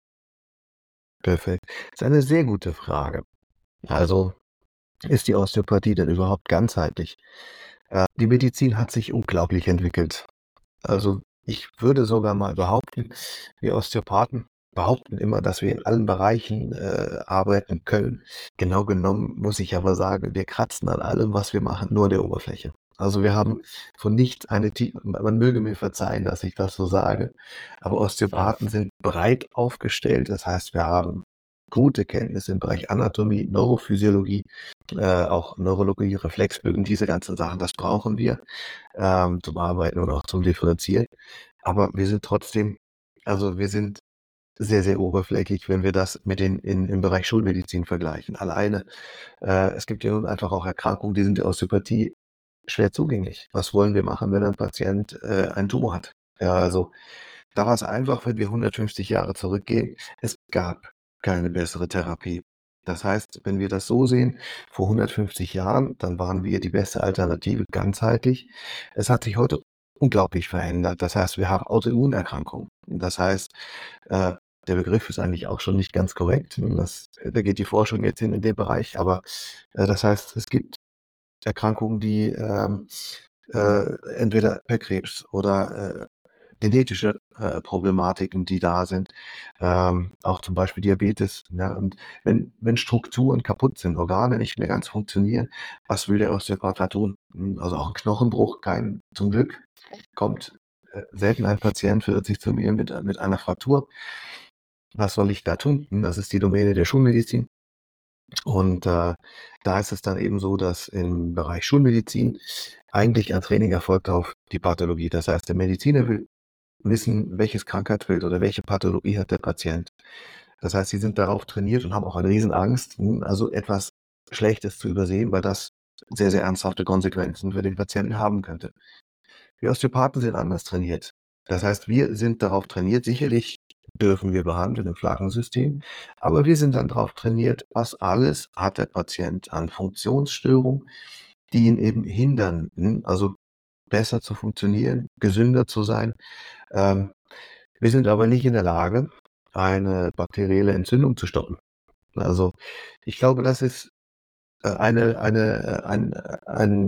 Perfekt. Ist eine sehr gute Frage. Also, ist die Osteopathie denn überhaupt ganzheitlich? Äh, die Medizin hat sich unglaublich entwickelt. Also, ich würde sogar mal behaupten, wir Osteopathen behaupten immer, dass wir in allen Bereichen, äh, arbeiten können. Genau genommen muss ich aber sagen, wir kratzen an allem, was wir machen, nur an der Oberfläche. Also, wir haben von nichts eine tie man möge mir verzeihen, dass ich das so sage, aber Osteopathen sind breit aufgestellt. Das heißt, wir haben gute Kenntnisse im Bereich Anatomie, Neurophysiologie, äh, auch Neurologie, Reflexbögen, diese ganzen Sachen, das brauchen wir, ähm, zum Arbeiten und auch zum Differenzieren. Aber wir sind trotzdem also, wir sind sehr, sehr oberflächlich, wenn wir das mit den in im Bereich Schulmedizin vergleichen. Alleine, äh, es gibt ja nun einfach auch Erkrankungen, die sind der Osteopathie schwer zugänglich. Was wollen wir machen, wenn ein Patient, äh, einen Tumor hat? Ja, also, da war's einfach, wenn wir hundertfünfzig Jahre zurückgehen. Es gab keine bessere Therapie. Das heißt, wenn wir das so sehen, vor hundertfünfzig Jahren, dann waren wir die beste Alternative ganzheitlich. Es hat sich heute unglaublich verändert. Das heißt, wir haben Autoimmunerkrankungen. Das heißt, äh, der Begriff ist eigentlich auch schon nicht ganz korrekt. Das da geht die Forschung jetzt hin in den Bereich, aber, äh, das heißt, es gibt Erkrankungen, die, ähm, äh, entweder per Krebs oder, äh, genetische, äh, Problematiken, die da sind, ähm, auch zum Beispiel Diabetes, ja? Und wenn wenn Strukturen kaputt sind, Organe nicht mehr ganz funktionieren, was will der Osteopath da tun? Hm, also auch 'n Knochenbruch, kein zum Glück kommt, äh, selten ein Patient verirrt sich zu mir mit mit einer Fraktur. Was soll ich da tun? Hm, das ist die Domäne der Schulmedizin. Und, äh, da ist es dann eben so, dass im Bereich Schulmedizin eigentlich ein Training erfolgt auf die Pathologie. Das heißt, der Mediziner will wissen, welches Krankheitsbild oder welche Pathologie hat der Patient. Das heißt, sie sind darauf trainiert und haben auch eine Riesenangst, hm, also etwas Schlechtes zu übersehen, weil das sehr, sehr ernsthafte Konsequenzen für den Patienten haben könnte. Wir Osteopathen sind anders trainiert. Das heißt, wir sind darauf trainiert sicherlich dürfen wir behandeln im flachen System, aber wir sind dann drauf trainiert, was alles hat der Patient an Funktionsstörungen, die ihn eben hindern, hm, also besser zu funktionieren, gesünder zu sein. Ähm, Wir sind aber nicht in der Lage, eine bakterielle Entzündung zu stoppen. Also, ich glaube, das ist äh, eine eine äh, ein äh, ein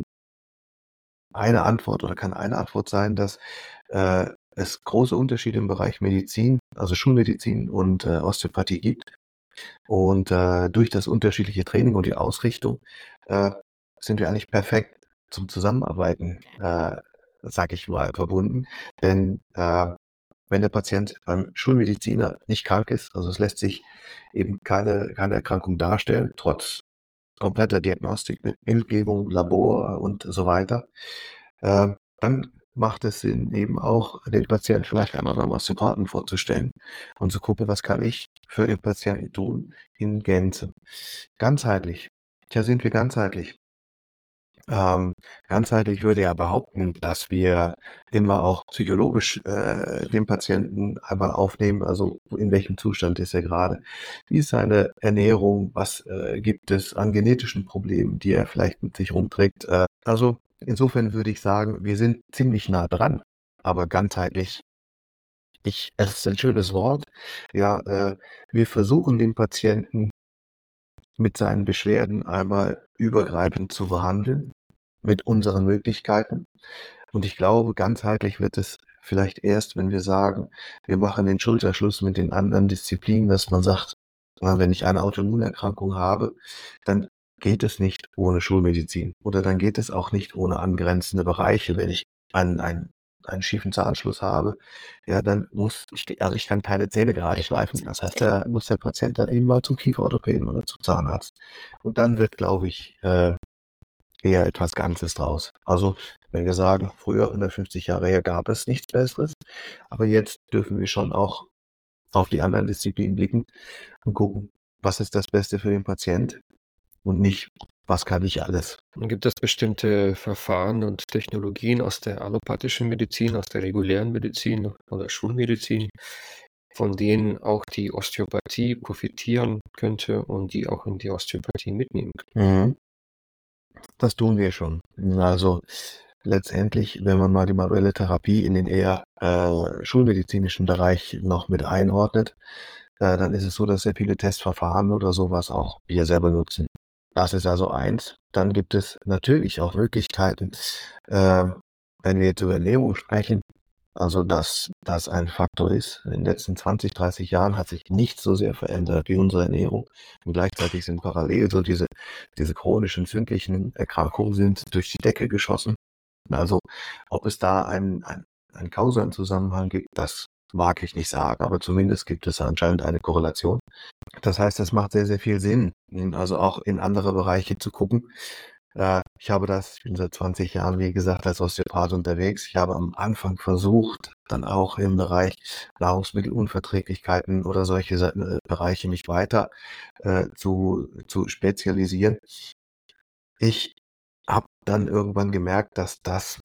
eine Antwort oder kann eine Antwort sein, dass, äh, es große Unterschiede im Bereich Medizin, also Schulmedizin und, äh, Osteopathie gibt. Und, äh, durch das unterschiedliche Training und die Ausrichtung, äh, sind wir eigentlich perfekt zum Zusammenarbeiten, äh, sage ich mal, verbunden. Denn, äh, wenn der Patient beim Schulmediziner nicht krank ist, also es lässt sich eben keine keine Erkrankung darstellen, trotz kompletter Diagnostik mit Bildgebung, Labor und so weiter, äh, dann macht es Sinn, eben auch den Patienten vielleicht einmal beim Osteopathen vorzustellen und zu gucken, was kann ich für den Patienten tun in Gänze. Ganzheitlich. Tja, sind wir ganzheitlich? Ähm, ganzheitlich würde ja behaupten, dass wir immer auch psychologisch äh, den Patienten einmal aufnehmen, also in welchem Zustand ist er gerade? Wie ist seine Ernährung? Was äh, gibt es an genetischen Problemen, die er vielleicht mit sich rumträgt? Äh, also insofern würde ich sagen, wir sind ziemlich nah dran, aber ganzheitlich. Ich, es ist ein schönes Wort. Ja, äh, wir versuchen den Patienten mit seinen Beschwerden einmal übergreifend zu behandeln mit unseren Möglichkeiten. Und ich glaube, ganzheitlich wird es vielleicht erst, wenn wir sagen, wir machen den Schulterschluss mit den anderen Disziplinen, dass man sagt, na, wenn ich eine Autoimmunerkrankung habe, dann geht es nicht ohne Schulmedizin oder dann geht es auch nicht ohne angrenzende Bereiche. Wenn ich einen, einen, einen schiefen Zahnschluss habe, ja, dann muss ich, also ich kann keine Zähne gerade schleifen. Das heißt, da muss der Patient dann eben mal zum Kieferorthopäden oder zum Zahnarzt. Und dann wird, glaube ich, äh, eher etwas Ganzes draus. Also, wenn wir sagen, früher, hundertfünfzig Jahre her, gab es nichts Besseres, aber jetzt dürfen wir schon auch auf die anderen Disziplinen blicken und gucken, was ist das Beste für den Patient und nicht, was kann ich alles. Und gibt es bestimmte Verfahren und Technologien aus der allopathischen Medizin, aus der regulären Medizin oder Schulmedizin, von denen auch die Osteopathie profitieren könnte und die auch in die Osteopathie mitnehmen können? Mhm. Das tun wir schon. Also letztendlich, wenn man mal die manuelle Therapie in den eher äh, schulmedizinischen Bereich noch mit einordnet, äh, dann ist es so, dass sehr viele Testverfahren oder sowas auch wir selber nutzen. Das ist also eins. Dann gibt es natürlich auch Möglichkeiten, äh, wenn wir jetzt über Ernährung sprechen, also dass das ein Faktor ist. In den letzten zwanzig, dreißig Jahren hat sich nichts so sehr verändert wie unsere Ernährung. Und gleichzeitig sind parallel so diese, diese chronischen entzündlichen Erkrankungen sind durch die Decke geschossen. Also ob es da einen, einen, einen kausalen Zusammenhang gibt, das mag ich nicht sagen, aber zumindest gibt es anscheinend eine Korrelation. Das heißt, es macht sehr, sehr viel Sinn, also auch in andere Bereiche zu gucken. Äh, ich habe das ich bin seit zwanzig Jahren, wie gesagt, als Osteopath unterwegs. Ich habe am Anfang versucht, dann auch im Bereich Nahrungsmittelunverträglichkeiten oder solche Sa äh, Bereiche mich weiter, äh, zu zu spezialisieren. Ich habe dann irgendwann gemerkt, dass das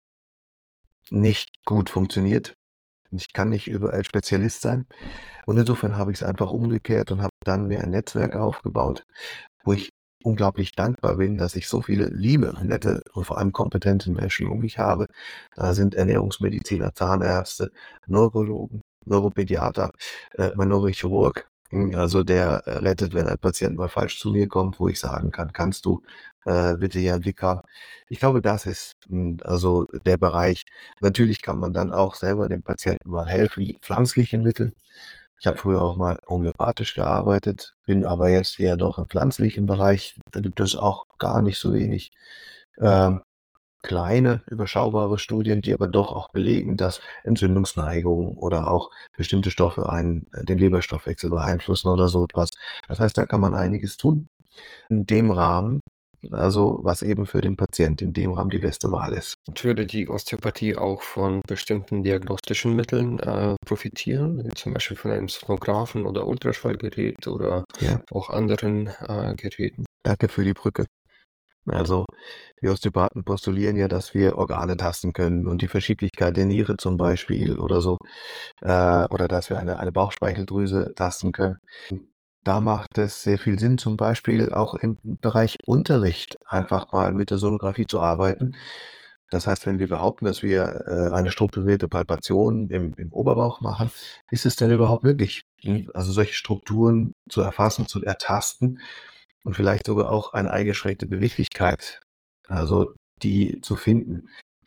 nicht gut funktioniert. Ich kann nicht überall Spezialist sein. Und insofern habe ich es einfach umgekehrt und habe dann mir ein Netzwerk aufgebaut, wo ich unglaublich dankbar bin, dass ich so viele liebe, nette und vor allem kompetente Menschen um mich habe. Da sind Ernährungsmediziner, Zahnärzte, Neurologen, Neuropädiater, äh, mein Neurochirurg, hm, also der äh, rettet, wenn ein Patient mal falsch zu mir kommt, wo ich sagen kann: „Kannst du, äh, bitte Herrn Wicker?“ Ich glaube, das ist, hm, also der Bereich. Natürlich kann man dann auch selber dem Patienten mal helfen mit pflanzlichen Mitteln. Ich habe früher auch mal homöopathisch gearbeitet, bin aber jetzt eher doch im pflanzlichen Bereich. Da gibt es auch gar nicht so wenig, ähm, kleine, überschaubare Studien, die aber doch auch belegen, dass Entzündungsneigung oder auch bestimmte Stoffe einen äh, den Leberstoffwechsel beeinflussen oder so etwas. Das heißt, da kann man einiges tun in dem Rahmen, also was eben für den Patient in dem Rahmen die beste Wahl ist. Und würde die Osteopathie auch von bestimmten diagnostischen Mitteln äh, profitieren, wie zum Beispiel von einem Sonographen oder Ultraschallgerät oder Ja, auch anderen äh, Geräten? danke für die Brücke. Also, wir Osteopathen postulieren ja, dass wir Organe tasten können und die Verschieblichkeit der Niere zum Beispiel oder so, äh, oder dass wir eine eine Bauchspeicheldrüse tasten können. Da macht es sehr viel Sinn, zum Beispiel auch im Bereich Unterricht einfach mal mit der Sonographie zu arbeiten. Das heißt, wenn wir behaupten, dass wir äh, eine strukturierte Palpation im, im Oberbauch machen, ist es denn überhaupt möglich, hm, also solche Strukturen zu erfassen, zu ertasten und vielleicht sogar auch eine eingeschränkte Beweglichkeit, also die zu finden?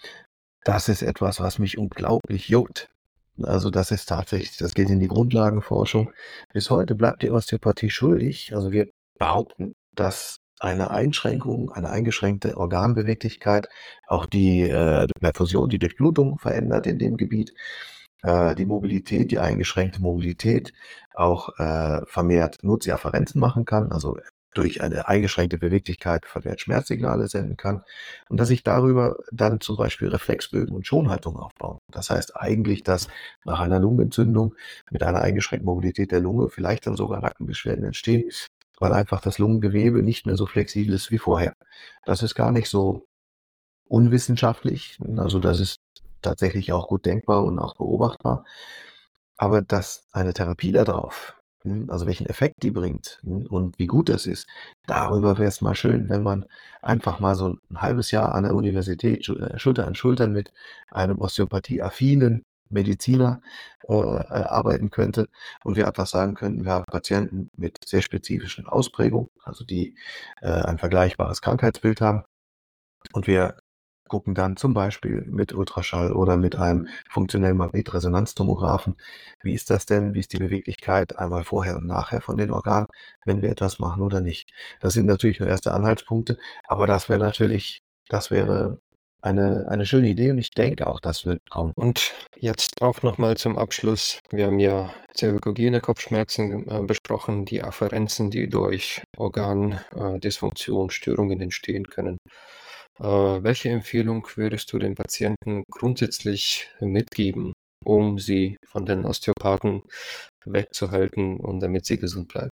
Das ist etwas, was mich unglaublich juckt. Also das ist tatsächlich, das geht in die Grundlagenforschung. Bis heute bleibt die Osteopathie schuldig. Also wir behaupten, dass eine Einschränkung, eine eingeschränkte Organbeweglichkeit auch die äh, Perfusion, die Durchblutung verändert in dem Gebiet, äh, die Mobilität, die eingeschränkte Mobilität auch äh, vermehrt Notseafferenzen machen kann, also durch eine eingeschränkte Beweglichkeit vermehrt Schmerzsignale senden kann und dass sich darüber dann zum Beispiel Reflexbögen und Schonhaltung aufbauen. Das heißt eigentlich, dass nach einer Lungenentzündung mit einer eingeschränkten Mobilität der Lunge vielleicht dann sogar Nackenbeschwerden entstehen, weil einfach das Lungengewebe nicht mehr so flexibel ist wie vorher. Das ist gar nicht so unwissenschaftlich, also das ist tatsächlich auch gut denkbar und auch beobachtbar. Aber dass eine Therapie da drauf, hm, also welchen Effekt die bringt, hm, und wie gut das ist, darüber wäre es mal schön, wenn man einfach mal so ein halbes Jahr an der Universität Schu äh, Schulter an Schulter mit einem osteopathieaffinen Mediziner, äh, äh, arbeiten könnte und wir einfach sagen könnten, wir haben Patienten mit sehr spezifischen Ausprägungen, also die, äh, ein vergleichbares Krankheitsbild haben und wir gucken dann zum Beispiel mit Ultraschall oder mit einem funktionellen Magnetresonanztomographen. Wie ist das denn? Wie ist die Beweglichkeit einmal vorher und nachher von den Organen, wenn wir etwas machen oder nicht? Das sind natürlich nur erste Anhaltspunkte, aber das wäre natürlich, das wäre eine, eine schöne Idee und ich denke auch, das wird kommen. Und jetzt auch nochmal zum Abschluss. Wir haben ja zervikogene Kopfschmerzen äh, besprochen, die Afferenzen, die durch Organdysfunktion, Störungen entstehen können. Äh, welche Empfehlung würdest du den Patienten grundsätzlich mitgeben, um sie von den Osteopathen wegzuhalten und damit sie gesund bleiben?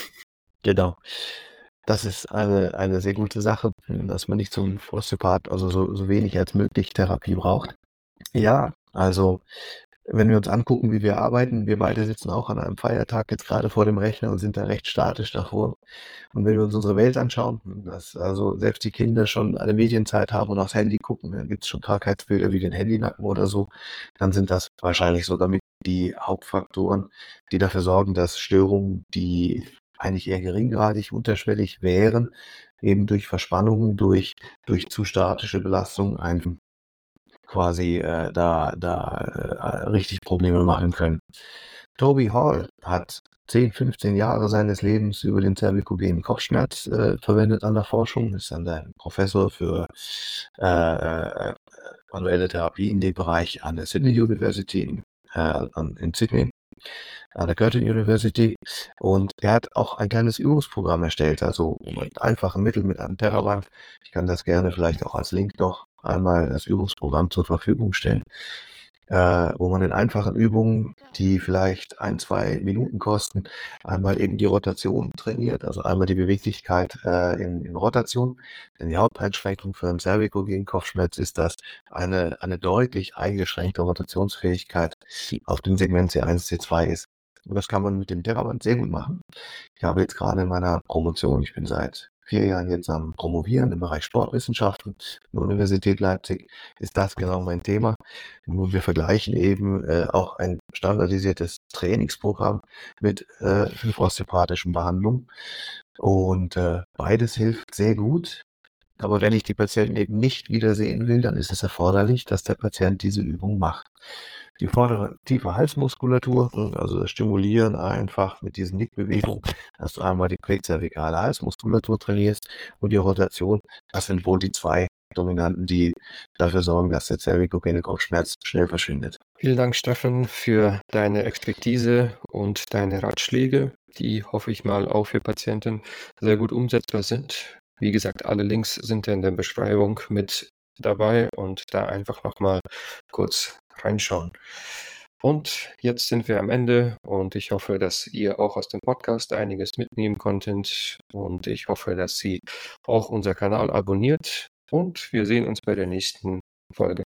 Genau. Das ist eine, eine sehr gute Sache, dass man nicht zum Osteopath, also so, so wenig als möglich Therapie braucht. Ja, also wenn wir uns angucken, wie wir arbeiten, wir beide sitzen auch an einem Feiertag jetzt gerade vor dem Rechner und sind da recht statisch davor. Und wenn wir uns unsere Welt anschauen, dass also selbst die Kinder schon eine Medienzeit haben und aufs Handy gucken, dann gibt es schon Krankheitsbilder wie den Handynacken oder so, dann sind das wahrscheinlich sogar mit die Hauptfaktoren, die dafür sorgen, dass Störungen, die eigentlich eher geringgradig unterschwellig wären, eben durch Verspannungen, durch, durch zu statische Belastung einfach quasi äh, da, da äh, richtig Probleme machen können. Toby Hall hat zehn, fünfzehn Jahre seines Lebens über den zervikogenen Kopfschmerz äh, verwendet an der Forschung, ist dann der Professor für äh, äh, manuelle Therapie in dem Bereich an der Sydney University äh, in Sydney, an der Curtin University, und er hat auch ein kleines Übungsprogramm erstellt, also mit einfachen Mitteln mit einem Terabyte. Ich kann das gerne vielleicht auch als Link noch einmal das Übungsprogramm zur Verfügung stellen, äh, wo man in einfachen Übungen, die vielleicht ein, zwei Minuten kosten, einmal eben die Rotation trainiert, also einmal die Beweglichkeit äh, in, in Rotation. Denn die Haupteinschränkung für einen zervikogenen Kopfschmerz ist, dass eine, eine deutlich eingeschränkte Rotationsfähigkeit auf dem Segment C eins, C zwei ist. Und das kann man mit dem Theraband sehr gut machen. Ich habe jetzt gerade in meiner Promotion, ich bin seit vier Jahren jetzt am Promovieren im Bereich Sportwissenschaften an der Universität Leipzig, ist das genau mein Thema. Nur wir vergleichen eben äh, auch ein standardisiertes Trainingsprogramm mit äh, fünf osteopathischen Behandlungen. Und äh, beides hilft sehr gut. Aber wenn ich die Patienten eben nicht wiedersehen will, dann ist es erforderlich, dass der Patient diese Übung macht. Die vordere tiefe Halsmuskulatur, also das Stimulieren einfach mit diesen Nickbewegungen, dass du einmal die präzervikale Halsmuskulatur trainierst und die Rotation. Das sind wohl die zwei Dominanten, die dafür sorgen, dass der zervikogene Kopfschmerz schnell verschwindet. Vielen Dank, Steffen, für deine Expertise und deine Ratschläge, die hoffe ich mal auch für Patienten sehr gut umsetzbar sind. Wie gesagt, alle Links sind in der Beschreibung mit dabei und da einfach nochmal kurz reinschauen. Und jetzt sind wir am Ende und ich hoffe, dass ihr auch aus dem Podcast einiges mitnehmen konntet und ich hoffe, dass Sie auch unser Kanal abonniert und wir sehen uns bei der nächsten Folge.